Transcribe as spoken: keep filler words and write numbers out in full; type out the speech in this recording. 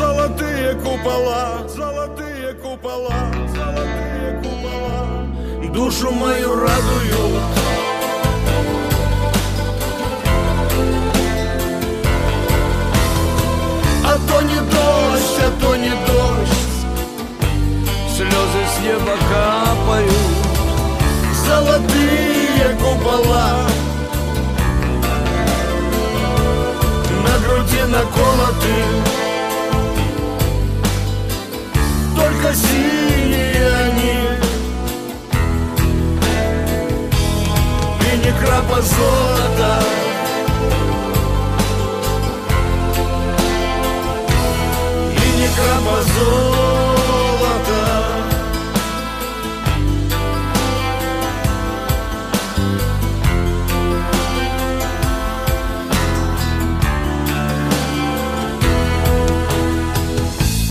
Золотые купола, золотые купола, золотые купола душу мою радуют. А то не дождь, а то не дождь, слезы с неба капают. Золотые купола на груди наколоты, только синие они, и ни крапа золота. И ни крапа золота.